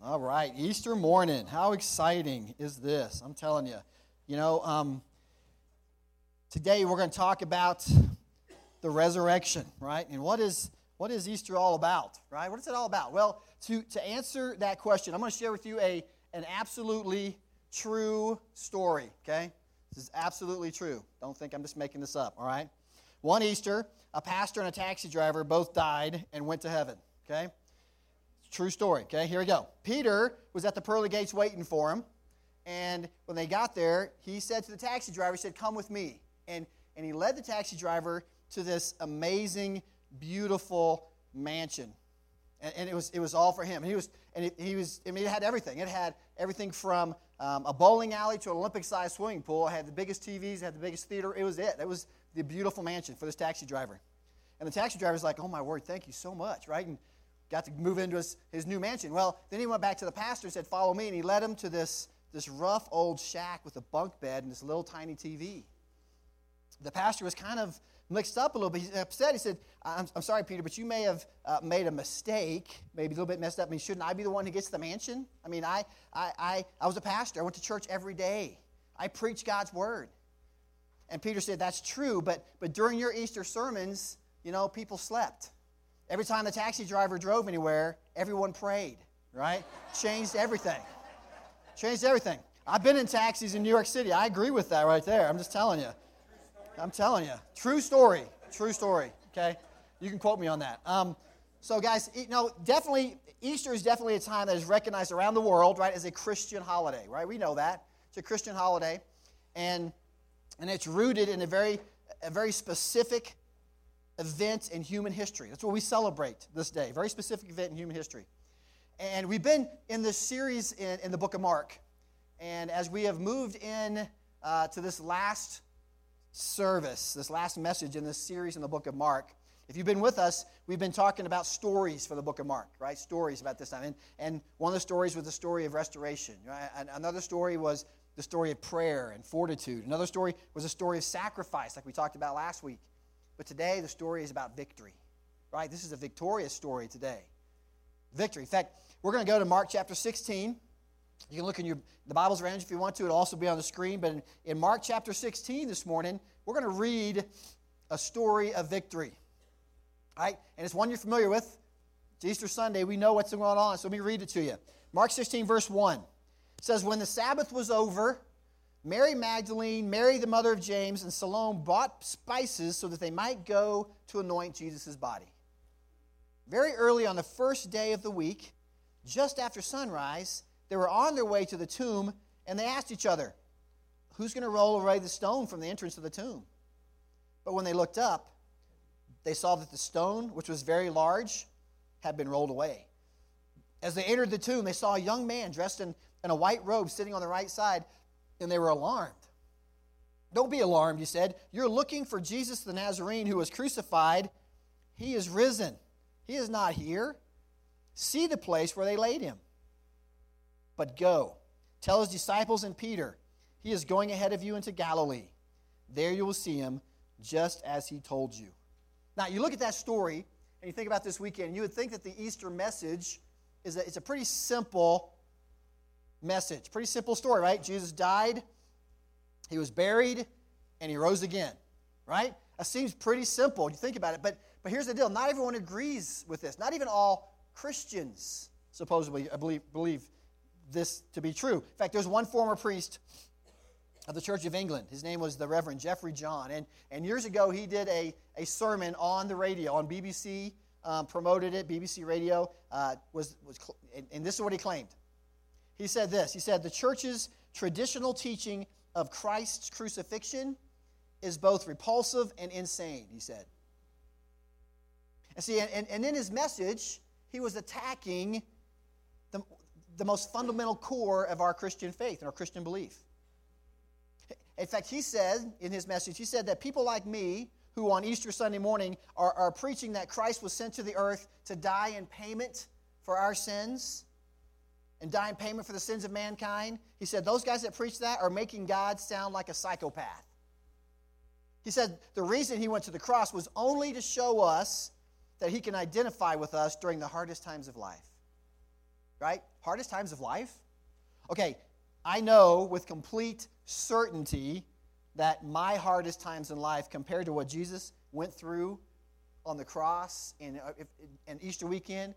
All right, Easter morning. How exciting is this? I'm telling you. Today we're going to talk about the resurrection, right? And what is Easter all about, right? What is it all about? Well, to answer that question, I'm going to share with you an absolutely true story, okay? This is absolutely true. Don't think I'm just making this up, all right? One Easter, a pastor and a taxi driver both died and went to heaven, okay? True story, okay? Here we go. Peter was at the pearly gates waiting for him, and when they got there, he said to the taxi driver, he said, "Come with me." And he led the taxi driver to this amazing, beautiful mansion. And it was all for him. It had everything. It had everything from a bowling alley to an Olympic-sized swimming pool. It had the biggest TVs, it had the biggest theater. It was it. It was the beautiful mansion for this taxi driver. And the taxi driver's like, "Oh my word, thank you so much," right? And got to move into his new mansion. Well, then he went back to the pastor and said, "Follow me," and he led him to this rough old shack with a bunk bed and this little tiny TV. The pastor was kind of mixed up a little bit. He's upset. He said, I'm sorry, Peter, but you may have made a mistake, maybe a little bit messed up. I mean, shouldn't I be the one who gets the mansion? I mean, I was a pastor. I went to church every day. I preached God's word." And Peter said, "That's true, but during your Easter sermons, people slept. Every time the taxi driver drove anywhere, everyone prayed, right? Changed everything. Changed everything. I've been in taxis in New York City. I agree with that right there. I'm just telling you. I'm telling you. True story. True story, okay? You can quote me on that. So, guys, definitely, Easter is definitely a time that is recognized around the world, right, as a Christian holiday, right? We know that. It's a Christian holiday, and it's rooted in a very specific event in human history. That's what we celebrate this day, a very specific event in human history. And we've been in this series in the book of Mark, and as we have moved in to this last service, this last message in this series in the book of Mark, if you've been with us, we've been talking about stories for the book of Mark, right? Stories about this time. And one of the stories was the story of restoration. Right? And another story was the story of prayer and fortitude. Another story was a story of sacrifice, like we talked about last week. But today, the story is about victory, right? This is a victorious story today. Victory. In fact, we're going to go to Mark chapter 16. You can look in the Bible's around if you want to. It'll also be on the screen. But in Mark chapter 16 this morning, we're going to read a story of victory, right? And it's one you're familiar with. It's Easter Sunday. We know what's going on, so let me read it to you. Mark 16, verse 1. It says, "When the Sabbath was over, Mary Magdalene, Mary the mother of James, and Salome bought spices so that they might go to anoint Jesus' body. Very early on the first day of the week, just after sunrise, they were on their way to the tomb, and they asked each other, 'Who's going to roll away the stone from the entrance of the tomb?' But when they looked up, they saw that the stone, which was very large, had been rolled away. As they entered the tomb, they saw a young man dressed in a white robe sitting on the right side, and they were alarmed. 'Don't be alarmed,' he said. 'You're looking for Jesus the Nazarene who was crucified. He is risen. He is not here. See the place where they laid him. But go, tell his disciples and Peter, he is going ahead of you into Galilee. There you will see him just as he told you.'" Now, you look at that story, and you think about this weekend, and you would think that the Easter message it's a pretty simple message. Pretty simple story, right? Jesus died, he was buried, and he rose again, right? That seems pretty simple when you think about it. But here's the deal. Not everyone agrees with this. Not even all Christians supposedly believe this to be true. In fact, there's one former priest of the Church of England. His name was the Reverend Jeffrey John. And years ago, he did a sermon on the radio, on BBC, promoted it, BBC Radio, and this is what he claimed. He said this. He said, "The church's traditional teaching of Christ's crucifixion is both repulsive and insane," he said. And see, and in his message, he was attacking the most fundamental core of our Christian faith and our Christian belief. In fact, he said in his message, he said that people like me, who on Easter Sunday morning are preaching that Christ was sent to the earth to die in payment for our sins, and die in payment for the sins of mankind. He said those guys that preach that are making God sound like a psychopath. He said the reason he went to the cross was only to show us that he can identify with us during the hardest times of life. right? Hardest times of life? Okay, I know with complete certainty that my hardest times in life compared to what Jesus went through on the cross and Easter weekend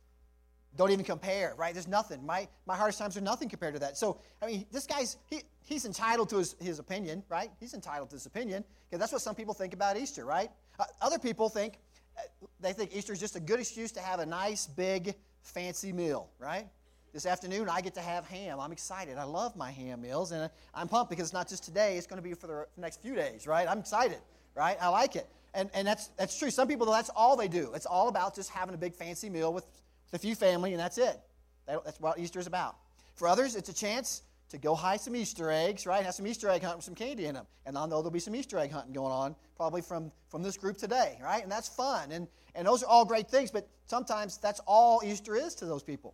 don't even compare, right? There's nothing. My hardest times are nothing compared to that. So, I mean, this guy's, he's entitled to his opinion, right? He's entitled to his opinion, because that's what some people think about Easter, right? Other people think Easter is just a good excuse to have a nice, big, fancy meal, right? This afternoon, I get to have ham. I'm excited. I love my ham meals, and I'm pumped because it's not just today. It's going to be for the next few days, right? I'm excited, right? I like it. And that's true. Some people, though, that's all they do. It's all about just having a big, fancy meal with a few family, and that's it. That's what Easter is about. For others, it's a chance to go hide some Easter eggs, right? Have some Easter egg hunting with some candy in them. And I know there'll be some Easter egg hunting going on probably from this group today, right? And that's fun. And those are all great things, but sometimes that's all Easter is to those people.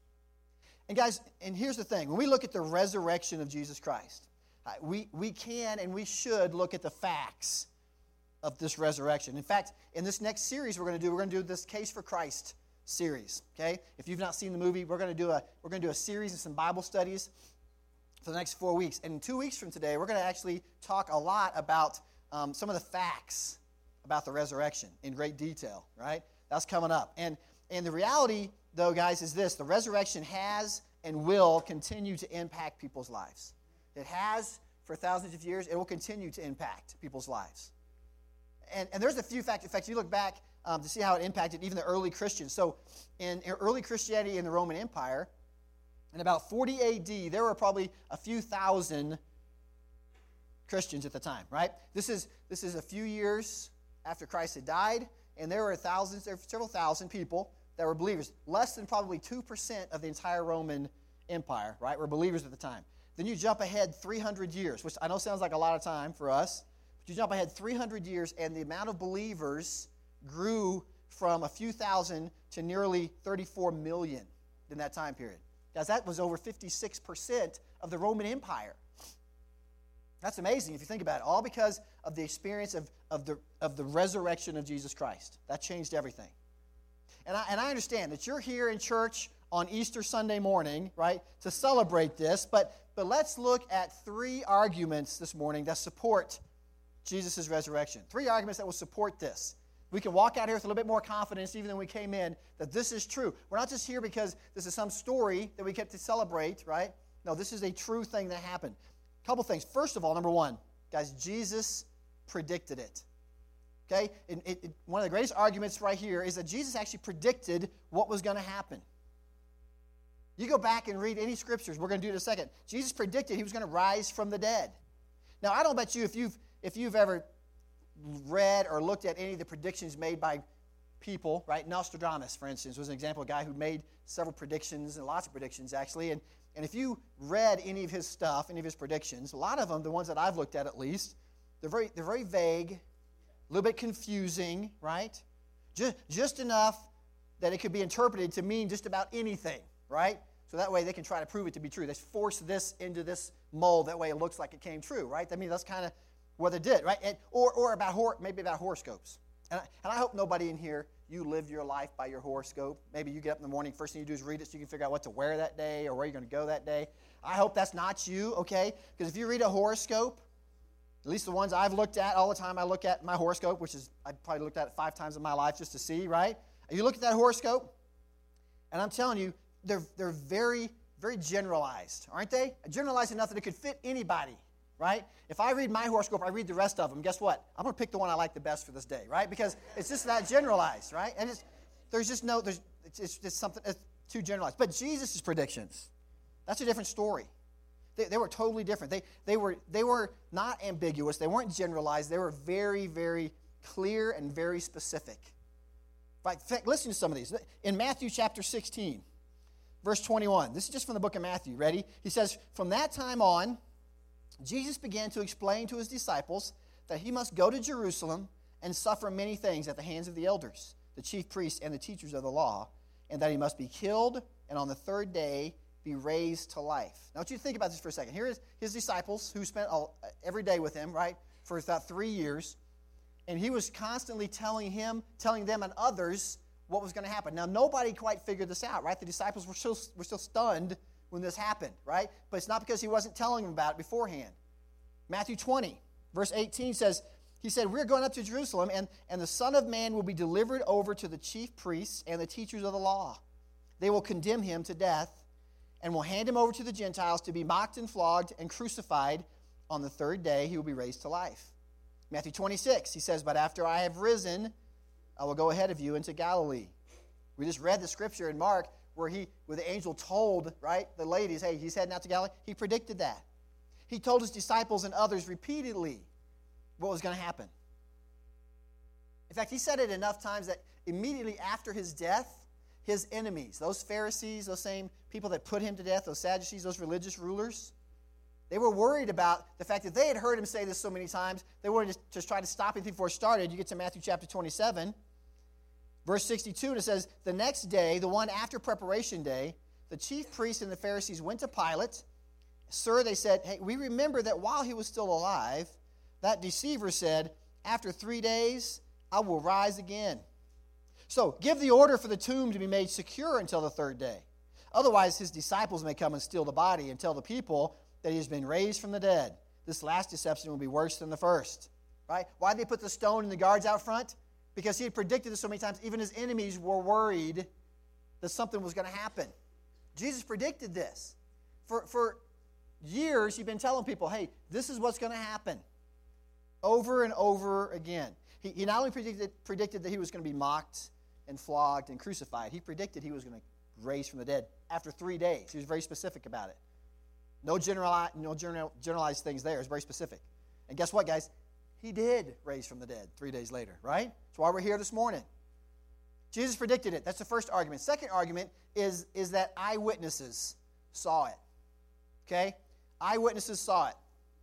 And guys, and here's the thing. When we look at the resurrection of Jesus Christ, we can and we should look at the facts of this resurrection. In fact, in this next series we're going to do this Case for Christ series, okay? If you've not seen the movie, we're going to do a series of some Bible studies for the next 4 weeks. And in 2 weeks from today, we're going to actually talk a lot about some of the facts about the resurrection in great detail, right? That's coming up. And the reality, though, guys, is this. The resurrection has and will continue to impact people's lives. It has for thousands of years. It will continue to impact people's lives. And there's a few facts. In fact, you look back to see how it impacted even the early Christians. So in early Christianity in the Roman Empire, in about 40 A.D., there were probably a few thousand Christians at the time, right? This is a few years after Christ had died, and there were several thousand people that were believers. Less than probably 2% of the entire Roman Empire, right, were believers at the time. Then you jump ahead 300 years, which I know sounds like a lot of time for us, but you jump ahead 300 years, and the amount of believers grew from a few thousand to nearly 34 million in that time period. Guys, that was over 56% of the Roman Empire. That's amazing if you think about it. All because of the experience of the resurrection of Jesus Christ. That changed everything. And I understand that you're here in church on Easter Sunday morning, right, to celebrate this. But let's look at 3 arguments this morning that support Jesus' resurrection. 3 arguments that will support this. We can walk out here with a little bit more confidence even than we came in that this is true. We're not just here because this is some story that we get to celebrate, right? No, this is a true thing that happened. A couple things. First of all, number 1, guys, Jesus predicted it. Okay? One of the greatest arguments right here is that Jesus actually predicted what was going to happen. You go back and read any scriptures. We're going to do it in a second. Jesus predicted he was going to rise from the dead. Now, I don't bet you if you've ever read or looked at any of the predictions made by people, right? Nostradamus, for instance, was an example of a guy who made several predictions, and lots of predictions, actually. And if you read any of his stuff, any of his predictions, a lot of them, the ones that I've looked at least, they're very vague, a little bit confusing, right? Just enough that it could be interpreted to mean just about anything, right? So that way they can try to prove it to be true. They force this into this mold. That way it looks like it came true, right? I mean, that's kind of what they did, right? Or maybe about horoscopes. And I hope nobody in here, you live your life by your horoscope. Maybe you get up in the morning, first thing you do is read it so you can figure out what to wear that day or where you're going to go that day. I hope that's not you, okay? Because if you read a horoscope, at least the ones I've looked at all the time, I look at my horoscope, which is, I probably looked at it 5 times in my life just to see, right? And you look at that horoscope, and I'm telling you, they're very, very generalized, aren't they? Generalized enough that it could fit anybody, right? If I read my horoscope, I read the rest of them, guess what? I'm going to pick the one I like the best for this day, right? Because it's just that generalized, right? And it's just something it's too generalized. But Jesus' predictions, that's a different story. They were totally different. They were not ambiguous. They weren't generalized. They were very, very clear and very specific. In fact, listen to some of these. In Matthew chapter 16, verse 21, this is just from the book of Matthew. Ready? He says, "From that time on, Jesus began to explain to his disciples that he must go to Jerusalem and suffer many things at the hands of the elders, the chief priests, and the teachers of the law, and that he must be killed and on the 3rd day be raised to life." Now, I want you to think about this for a second. Here is his disciples who spent every day with him, right, for about 3 years, and he was constantly telling them and others what was going to happen. Now, nobody quite figured this out, right? The disciples were still stunned when this happened, right? But it's not because he wasn't telling them about it beforehand. Matthew 20, verse 18 says, he said, we're going up to Jerusalem, and the Son of Man will be delivered over to the chief priests and the teachers of the law. They will condemn him to death and will hand him over to the Gentiles to be mocked and flogged and crucified. On the third day, he will be raised to life. Matthew 26, he says, but after I have risen, I will go ahead of you into Galilee. We just read the scripture in Mark where the angel told, right, the ladies, hey, he's heading out to Galilee. He predicted that. He told his disciples and others repeatedly what was going to happen. In fact, he said it enough times that immediately after his death, his enemies, those Pharisees, those same people that put him to death, those Sadducees, those religious rulers, they were worried about the fact that they had heard him say this so many times. They wanted to just try to stop anything before it started. You get to Matthew chapter 27, verse 62, and it says, the next day, the one after preparation day, the chief priests and the Pharisees went to Pilate. Sir, they said, hey, we remember that while he was still alive, that deceiver said, after 3 days, I will rise again. So give the order for the tomb to be made secure until the third day. Otherwise, his disciples may come and steal the body and tell the people that he has been raised from the dead. This last deception will be worse than the first. Right? Why did they put the stone and the guards out front? Because he had predicted this so many times, even his enemies were worried that something was going to happen. Jesus predicted this. For years, he'd been telling people, hey, this is what's going to happen. Over and over again. He not only predicted that he was going to be mocked and flogged and crucified, he predicted he was going to raise from the dead after 3 days. He was very specific about it. No generalized things there. It was very specific. And guess what, guys? He did raise from the dead 3 days later, right? That's why we're here this morning. Jesus predicted it. That's the first argument. Second argument is that eyewitnesses saw it. Okay? Eyewitnesses saw it.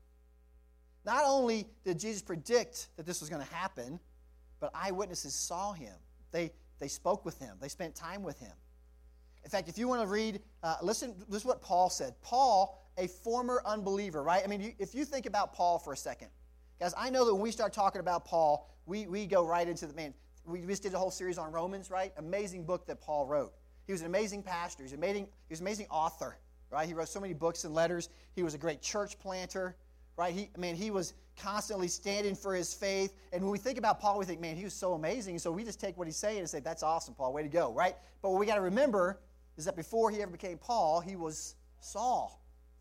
Not only did Jesus predict that this was going to happen, but eyewitnesses saw him. They spoke with him. They spent time with him. In fact, if you want to read, listen, this is what Paul said. Paul, a former unbeliever, right? I mean, if you think about Paul for a second. Guys, I know that when we start talking about Paul, we go right into the, man, we just did a whole series on Romans, right? Amazing book that Paul wrote. He was an amazing pastor. He was an amazing author, right? He wrote so many books and letters. He was a great church planter. Right? He was constantly standing for his faith. And when we think about Paul, we think, man, he was so amazing. So we just take what he's saying and say, that's awesome, Paul. Way to go, right? But what we got to remember is that before he ever became Paul, he was Saul.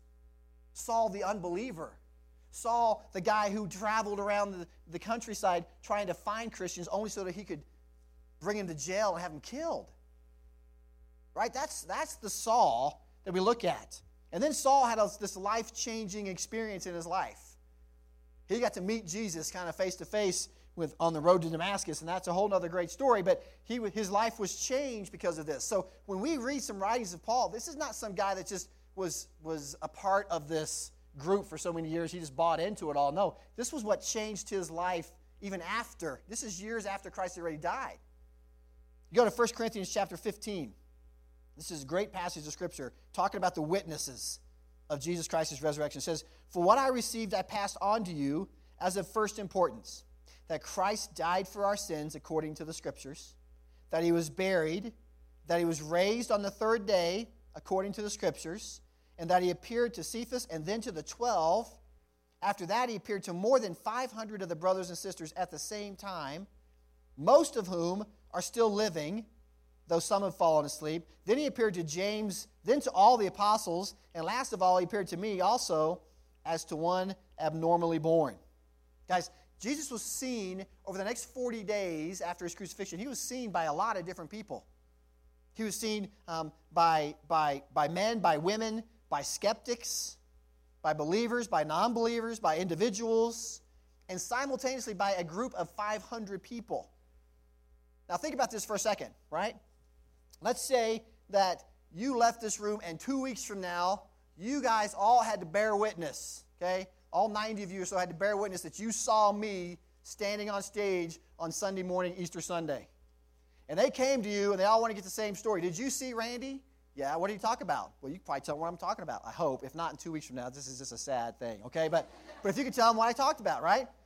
Saul the unbeliever. Saul the guy who traveled around the countryside trying to find Christians only so that he could bring them to jail and have them killed. Right? That's the Saul that we look at. And then Saul had this life-changing experience in his life. He got to meet Jesus kind of face-to-face on the road to Damascus, and that's a whole other great story, but his life was changed because of this. So when we read some writings of Paul, this is not some guy that just was a part of this group for so many years. He just bought into it all. No, this was what changed his life even after. This is years after Christ had already died. You go to 1 Corinthians chapter 15. This is a great passage of Scripture talking about the witnesses of Jesus Christ's resurrection. It says, for what I received I passed on to you as of first importance, that Christ died for our sins according to the Scriptures, that he was buried, that he was raised on the third day according to the Scriptures, and that he appeared to Cephas and then to the 12. After that he appeared to more than 500 of the brothers and sisters at the same time, most of whom are still living, though some have fallen asleep. Then he appeared to James, then to all the apostles, and last of all, he appeared to me also as to one abnormally born. Guys, Jesus was seen over the next 40 days after his crucifixion. He was seen by a lot of different people. He was seen by men, by women, by skeptics, by believers, by non-believers, by individuals, and simultaneously by a group of 500 people. Now think about this for a second, right? Let's say that you left this room and 2 weeks from now, you guys all had to bear witness, okay? All 90 of you or so had to bear witness that you saw me standing on stage on Sunday morning, Easter Sunday. And they came to you and they all want to get the same story. Did you see Randy? Yeah, what did he talk about? Well, you can probably tell them what I'm talking about, I hope. If not, in 2 weeks from now, this is just a sad thing, okay? But if you could tell them what I talked about, right?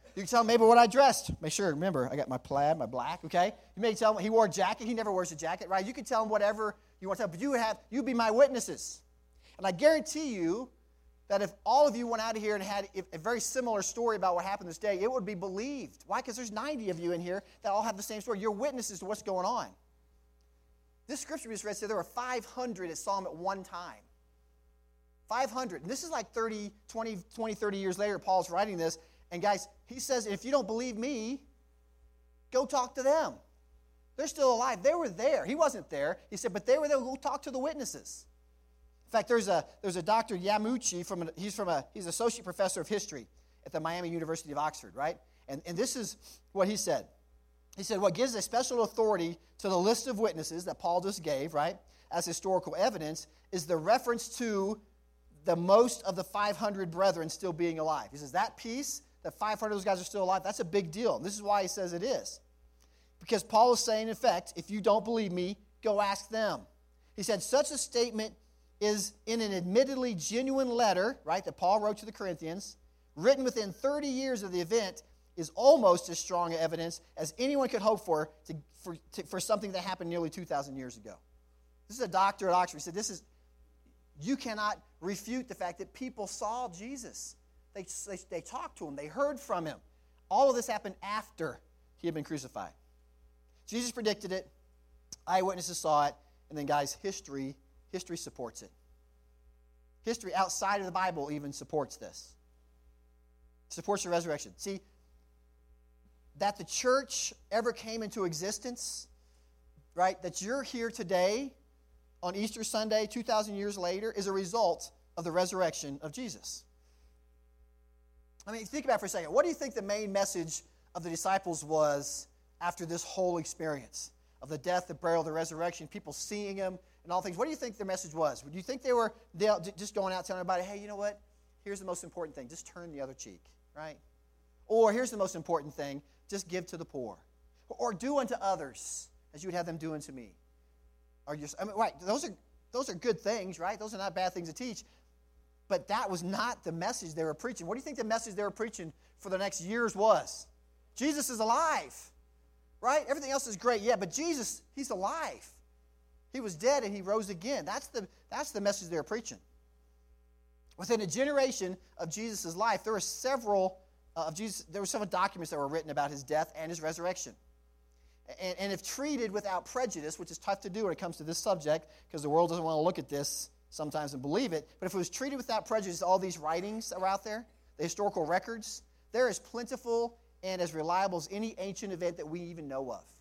You can tell him maybe what I dressed. Make sure, remember, I got my plaid, my black, okay? You may tell him he wore a jacket. He never wears a jacket, right? You can tell him whatever you want to tell him, but you'd be my witnesses. And I guarantee you that if all of you went out of here and had a very similar story about what happened this day, it would be believed. Why? Because there's 90 of you in here that all have the same story. You're witnesses to what's going on. This scripture we just read said there were 500 that saw him at one time. 500. And this is like 30 years later, Paul's writing this. And guys, he says, if you don't believe me, go talk to them. They're still alive. They were there. He wasn't there. He said, but they were there. Go talk to the witnesses. In fact, there's a Dr. Yamuchi, he's associate professor of history at the Miami University of Oxford, right? And this is what he said. He said, what gives a special authority to the list of witnesses that Paul just gave, right, as historical evidence, is the reference to the most of the 500 brethren still being alive. He says that piece, that 500 of those guys are still alive, that's a big deal. And this is why he says it is. Because Paul is saying, in effect, if you don't believe me, go ask them. He said such a statement is in an admittedly genuine letter, right, that Paul wrote to the Corinthians, written within 30 years of the event, is almost as strong evidence as anyone could hope for something that happened nearly 2,000 years ago. This is a doctor at Oxford. He said, you cannot refute the fact that people saw Jesus. They talked to him. They heard from him. All of this happened after he had been crucified. Jesus predicted it. Eyewitnesses saw it. And then, guys, history supports it. History outside of the Bible even supports this. Supports the resurrection. See, that the church ever came into existence, right, that you're here today on Easter Sunday 2,000 years later is a result of the resurrection of Jesus. I mean, think about it for a second. What do you think the main message of the disciples was after this whole experience of the death, the burial, the resurrection, people seeing him and all things? What do you think their message was? Do you think they were just going out telling everybody, hey, you know what? Here's the most important thing. Just turn the other cheek, right? Or here's the most important thing. Just give to the poor. Or do unto others as you would have them do unto me. Right, those are good things, right? Those are not bad things to teach. But that was not the message they were preaching. What do you think the message they were preaching for the next years was? Jesus is alive, right? Everything else is great, yeah, but Jesus, he's alive. He was dead and he rose again. That's the message they were preaching. Within a generation of Jesus' life, there were several documents that were written about his death and his resurrection. And if treated without prejudice, which is tough to do when it comes to this subject, because the world doesn't want to look at this sometimes and believe it, but if it was treated without prejudice, all these writings that are out there, the historical records, they're as plentiful and as reliable as any ancient event that we even know of.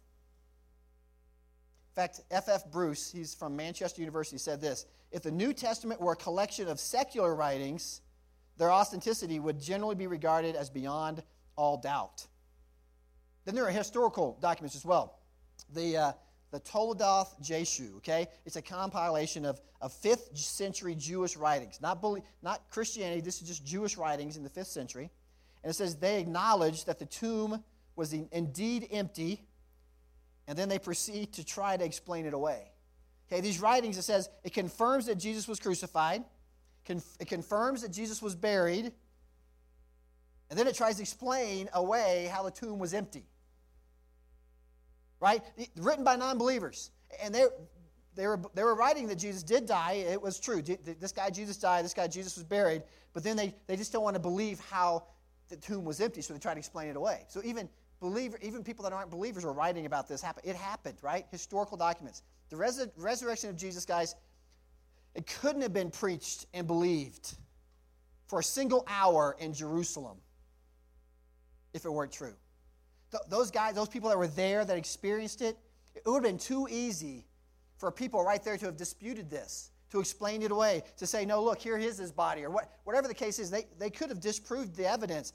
In fact, F.F. Bruce, he's from Manchester University, said this: if the New Testament were a collection of secular writings, their authenticity would generally be regarded as beyond all doubt. Then there are historical documents as well. The Toledoth Jeshu, okay? It's a compilation of 5th century Jewish writings. Not Christianity, this is just Jewish writings in the 5th century. And it says they acknowledge that the tomb was indeed empty, and then they proceed to try to explain it away. Okay, these writings, it says, it confirms that Jesus was crucified. It confirms that Jesus was buried. And then it tries to explain away how the tomb was empty. Right? Written by non-believers. And they were writing that Jesus did die. It was true. This guy Jesus died. This guy Jesus was buried. But then they just don't want to believe how the tomb was empty, so they try to explain it away. So even people that aren't believers are writing about this. It happened, right? Historical documents. The resurrection of Jesus, guys, it couldn't have been preached and believed for a single hour in Jerusalem if it weren't true. Those guys, those people that were there, that experienced it, it would have been too easy for people right there to have disputed this, to explain it away, to say, no, look, here is his body, or whatever the case is. They could have disproved the evidence,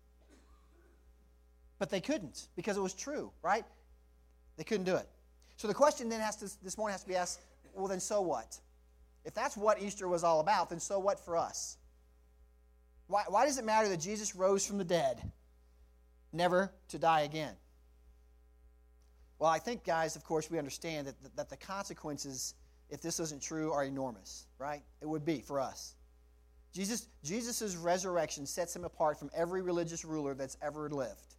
but they couldn't because it was true, right? They couldn't do it. So the question then this morning has to be asked, well, then so what? If that's what Easter was all about, then so what for us? Why does it matter that Jesus rose from the dead, never to die again? Well, I think, guys, of course, we understand that the consequences, if this isn't true, are enormous, right? It would be for us. Jesus' resurrection sets him apart from every religious ruler that's ever lived.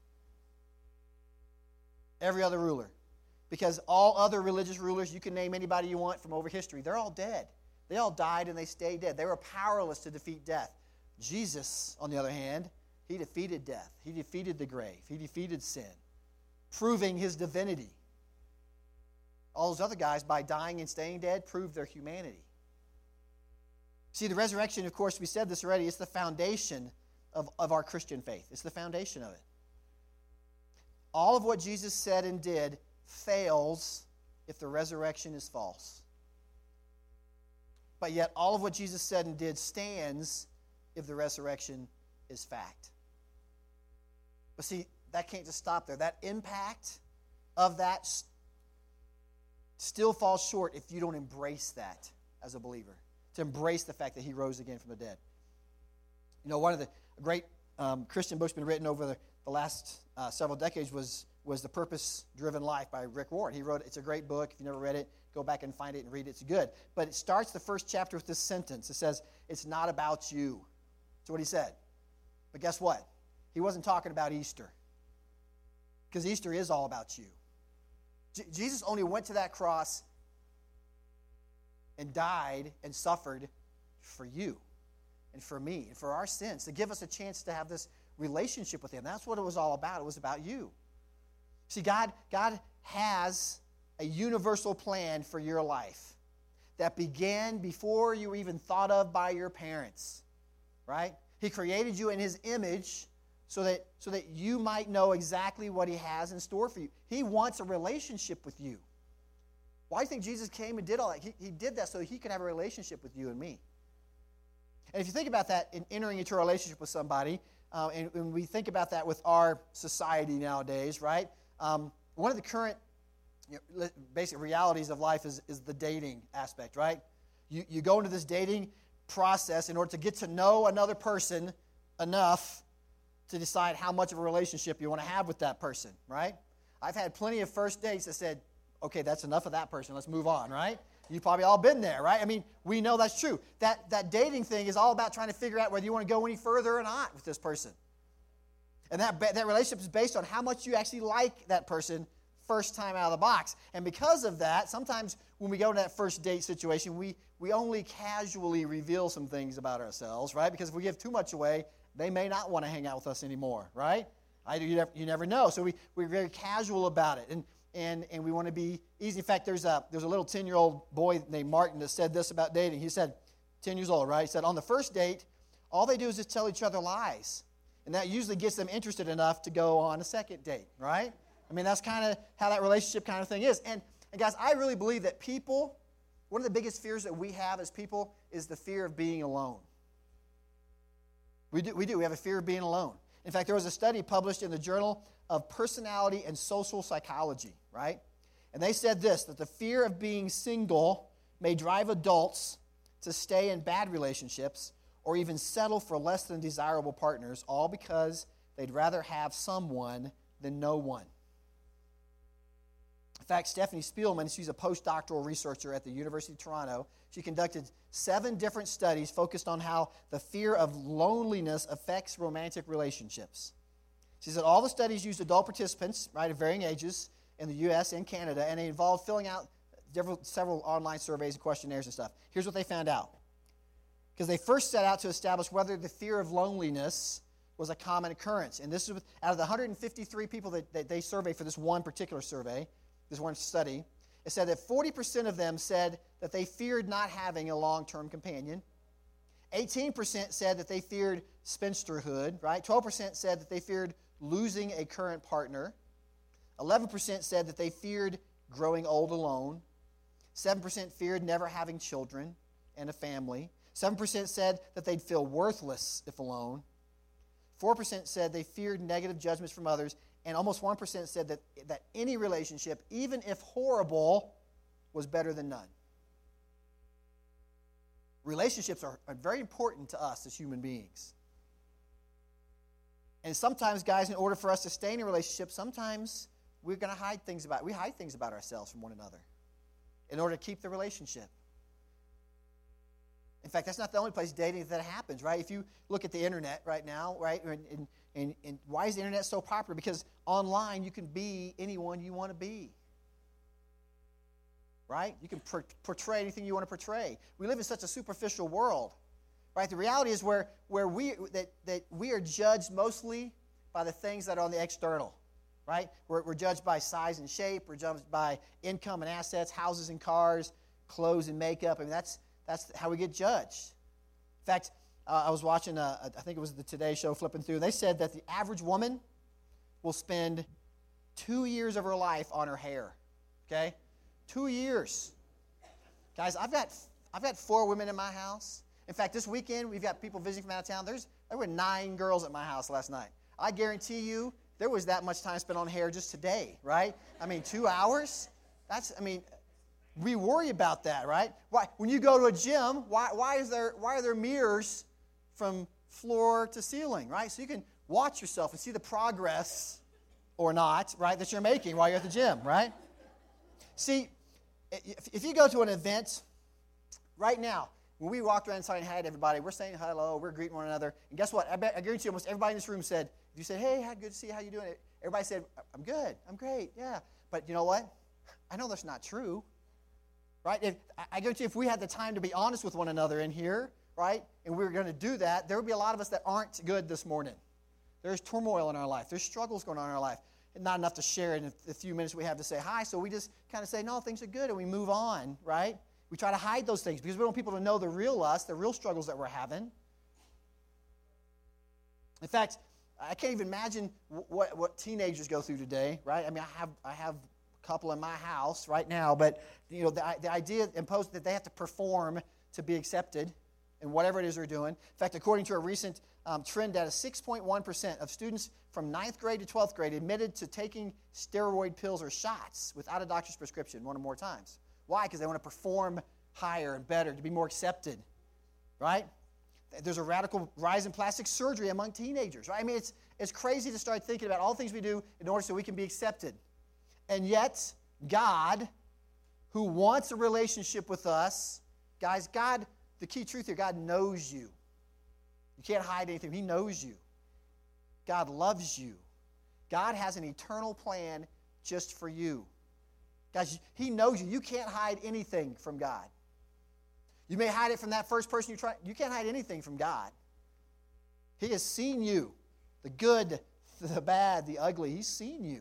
Every other ruler. Because all other religious rulers, you can name anybody you want from over history, they're all dead. They all died and they stayed dead. They were powerless to defeat death. Jesus, on the other hand, he defeated death. He defeated the grave. He defeated sin, proving his divinity. All those other guys, by dying and staying dead, proved their humanity. See, the resurrection, of course, we said this already, it's the foundation of our Christian faith. It's the foundation of it. All of what Jesus said and did fails if the resurrection is false. But yet, all of what Jesus said and did stands if the resurrection is fact. But see, that can't just stop there. That impact of that still falls short if you don't embrace that as a believer. To embrace the fact that he rose again from the dead. You know, one of the great Christian books been written over the last several decades was The Purpose-Driven Life by Rick Warren. He wrote it. It's a great book. If you never read it, go back and find it and read it. It's good. But it starts the first chapter with this sentence. It says, "It's not about you." That's what he said. But guess what? He wasn't talking about Easter. Because Easter is all about you. Jesus only went to that cross and died and suffered for you and for me and for our sins, to give us a chance to have this relationship with him. That's what it was all about. It was about you. See, God has a universal plan for your life that began before you were even thought of by your parents, right? He created you in his image so that you might know exactly what he has in store for you. He wants a relationship with you. Why do you think Jesus came and did all that? He did that so he could have a relationship with you and me. And if you think about that in entering into a relationship with somebody, and we think about that with our society nowadays, right? One of the current basic realities of life is the dating aspect, right? You go into this dating process in order to get to know another person enough to decide how much of a relationship you want to have with that person, right? I've had plenty of first dates that said, okay, that's enough of that person. Let's move on, right? You've probably all been there, right? I mean, we know that's true. That dating thing is all about trying to figure out whether you want to go any further or not with this person. And that relationship is based on how much you actually like that person first time out of the box. And because of that, sometimes when we go to that first date situation, we only casually reveal some things about ourselves, right? Because if we give too much away, they may not want to hang out with us anymore, right? You never know. So we're very casual about it. And we want to be easy. In fact, there's a little 10-year-old boy named Martin that said this about dating. He said, 10 years old, right? He said, on the first date, all they do is just tell each other lies. And that usually gets them interested enough to go on a second date, right? I mean, that's kind of how that relationship kind of thing is. And guys, I really believe that people, one of the biggest fears that we have as people is the fear of being alone. We do. We have a fear of being alone. In fact, there was a study published in the Journal of Personality and Social Psychology, right? And they said this, that the fear of being single may drive adults to stay in bad relationships or even settle for less than desirable partners, all because they'd rather have someone than no one. In fact, Stephanie Spielman, she's a postdoctoral researcher at the University of Toronto. She conducted 7 different studies focused on how the fear of loneliness affects romantic relationships. She said all the studies used adult participants, right, of varying ages in the U.S. and Canada, and they involved filling out several online surveys and questionnaires and stuff. Here's what they found out. Because they first set out to establish whether the fear of loneliness was a common occurrence. And this is out of the 153 people that they surveyed for this one particular survey, this one study, it said that 40% of them said that they feared not having a long-term companion. 18% said that they feared spinsterhood, right? 12% said that they feared losing a current partner. 11% said that they feared growing old alone. 7% feared never having children and a family. 7% said that they'd feel worthless if alone. 4% said they feared negative judgments from others. And almost 1% said that any relationship, even if horrible, was better than none. Relationships are very important to us as human beings. And sometimes, guys, in order for us to stay in a relationship, sometimes we hide things about ourselves from one another in order to keep the relationship. In fact, that's not the only place dating that happens, right? If you look at the internet right now, right, and why is the internet so popular? Because online you can be anyone you want to be, right? You can portray anything you want to portray. We live in such a superficial world, right? The reality is where we are judged mostly by the things that are on the external, right? We're judged by size and shape. We're judged by income and assets, houses and cars, clothes and makeup. I mean, that's how we get judged. In fact, I was watching, I think it was the Today Show, flipping through. They said that the average woman will spend 2 years of her life on her hair. Okay? 2 years. Guys, I've got 4 women in my house. In fact, this weekend, we've got people visiting from out of town. There were 9 girls at my house last night. I guarantee you there was that much time spent on hair just today, right? I mean, 2 hours? We worry about that, right? Why? When you go to a gym, why are there mirrors from floor to ceiling, right? So you can watch yourself and see the progress or not, right, that you're making while you're at the gym, right? See, if you go to an event right now, when we walked around and saying hi to everybody, we're saying hello, we're greeting one another, and guess what? I guarantee you almost everybody in this room said, if you said, hey, good to see you, how you doing? Everybody said, I'm good, I'm great, yeah. But you know what? I know that's not true. Right? I guarantee if we had the time to be honest with one another in here, right, and we were going to do that, there would be a lot of us that aren't good this morning. There's turmoil in our life. There's struggles going on in our life. And not enough to share in the few minutes we have to say hi, so we just kind of say, no, things are good, and we move on, right? We try to hide those things because we want people to know the real us, the real struggles that we're having. In fact, I can't even imagine what teenagers go through today, right? I mean, I have couple in my house right now, but you know the idea imposed that they have to perform to be accepted in whatever it is they're doing. In fact, according to a recent trend data, 6.1% of students from 9th grade to 12th grade admitted to taking steroid pills or shots without a doctor's prescription one or more times. Why? Because they want to perform higher and better, to be more accepted, right? There's a radical rise in plastic surgery among teenagers, right? I mean, it's crazy to start thinking about all the things we do in order so we can be accepted. And yet, God, who wants a relationship with us, guys, God, the key truth here, God knows you. You can't hide anything. He knows you. God loves you. God has an eternal plan just for you. Guys, He knows you. You can't hide anything from God. You may hide it from that first person you try. You can't hide anything from God. He has seen you, the good, the bad, the ugly. He's seen you.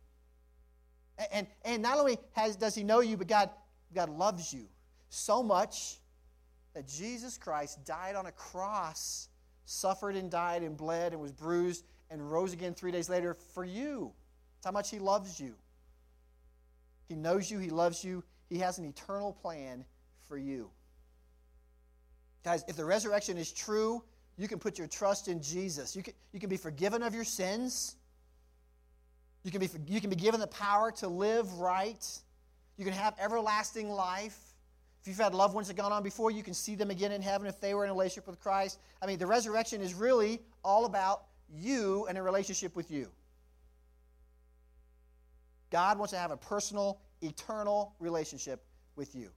And not only does He know you, but God loves you so much that Jesus Christ died on a cross, suffered and died and bled and was bruised and rose again 3 days later for you. That's how much He loves you. He knows you. He loves you. He has an eternal plan for you. Guys, if the resurrection is true, you can put your trust in Jesus. You can be forgiven of your sins. You can be given the power to live right. You can have everlasting life. If you've had loved ones that have gone on before, you can see them again in heaven if they were in a relationship with Christ. I mean, the resurrection is really all about you and a relationship with you. God wants to have a personal, eternal relationship with you.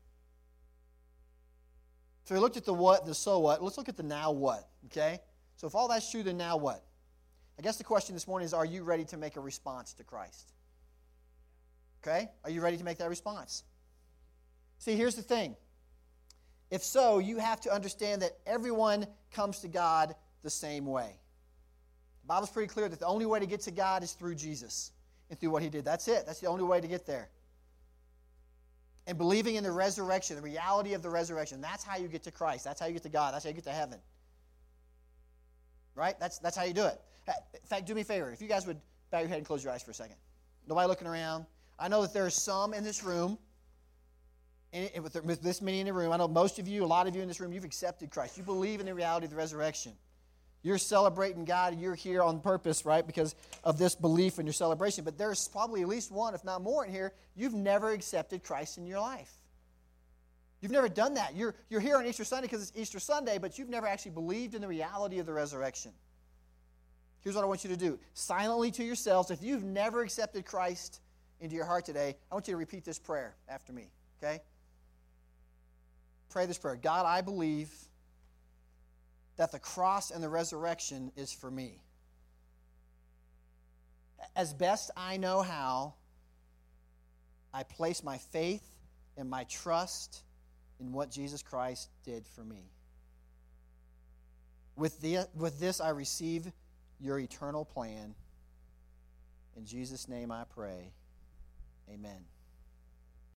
So we looked at the what, the so what. Let's look at the now what, okay? So if all that's true, then now what? I guess the question this morning is, are you ready to make a response to Christ? Okay? Are you ready to make that response? See, here's the thing. If so, you have to understand that everyone comes to God the same way. The Bible's pretty clear that the only way to get to God is through Jesus and through what He did. That's it. That's the only way to get there. And believing in the resurrection, the reality of the resurrection, that's how you get to Christ. That's how you get to God. That's how you get to heaven. Right? That's how you do it. In fact, do me a favor. If you guys would bow your head and close your eyes for a second. Nobody looking around. I know that there are some in this room, and with this many in the room, I know most of you, a lot of you in this room, you've accepted Christ. You believe in the reality of the resurrection. You're celebrating God. You're here on purpose, right, because of this belief in your celebration. But there's probably at least one, if not more, in here, you've never accepted Christ in your life. You've never done that. You're here on Easter Sunday because it's Easter Sunday, but you've never actually believed in the reality of the resurrection. Here's what I want you to do. Silently to yourselves, if you've never accepted Christ into your heart today, I want you to repeat this prayer after me, okay? pray this prayer. God, I believe that the cross and the resurrection is for me. As best I know how, I place my faith and my trust in what Jesus Christ did for me. With this, I receive your eternal plan. In Jesus' name I pray. Amen.